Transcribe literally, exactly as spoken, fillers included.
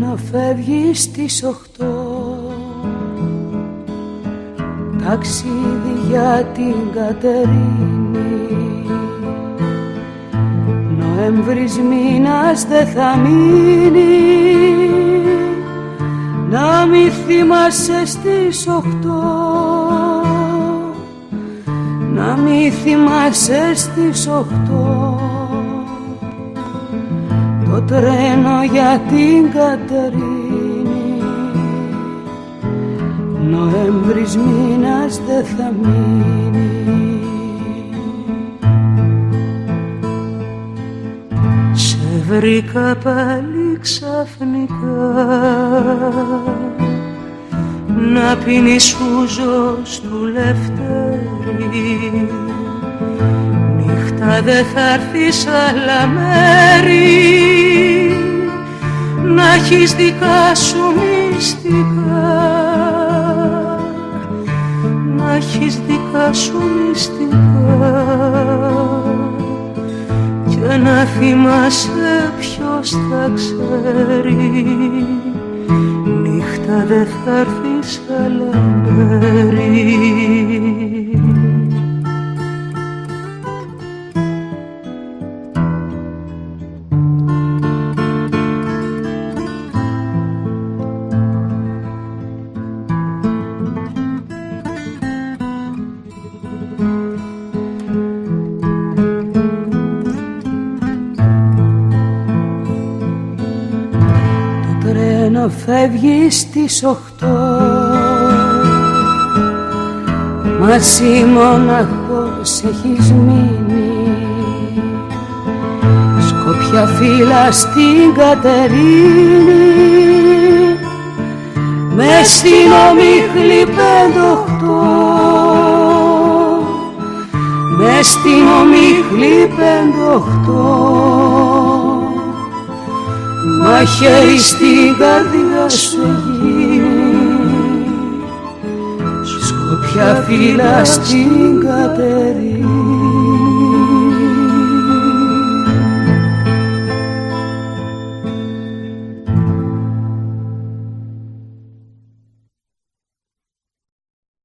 τρένο φεύγει στις οχτώ, ταξίδι για την Κατερίνη. Νοέμβρης μήνας δε θα μείνει, να μη θυμάσαι στις οχτώ, να μη θυμάσαι στις οχτώ, το τρένο για την Κατερίνη. Νοέμβρης μήνας δε θα μείνει. Σε βρήκα πάλι ξαφνικά, να πίνεις ούζος του Λευτέρη. Νύχτα δε θα έρθεις άλλα μέρη, να έχεις δικά σου μυστικά, να έχεις δικά σου μυστικά, και να θυμάσαι ποιος θα ξέρει. Νύχτα δε θα έρθεις άλλα μέρη. Φεύγει στις οχτώ, μα εσύ μοναχός έχεις μείνει. Σκοπιά φύλλα στην Κατερίνη, μες στην ομίχλη πεντοχτώ, μες στην ομίχλη πεντοχτώ. Μαχαίρι στην καρδιά σου γίνει, σκοπιά φύλλα στην Κατερίνη.